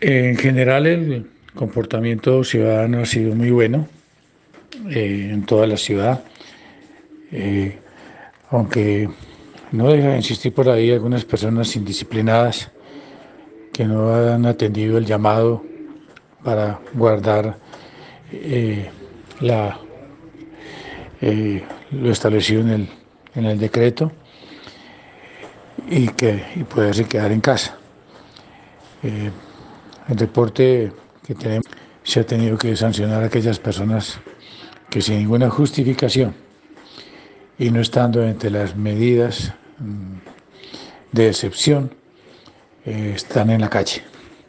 En general, el comportamiento ciudadano ha sido muy bueno en toda la ciudad, eh, aunque no deja de insistir por ahí algunas personas indisciplinadas que no han atendido el llamado para guardar eh, la, lo establecido en el decreto y poderse quedar en casa. El reporte que tenemos se ha tenido que sancionar a aquellas personas que sin ninguna justificación y no estando entre las medidas de excepción están en la calle.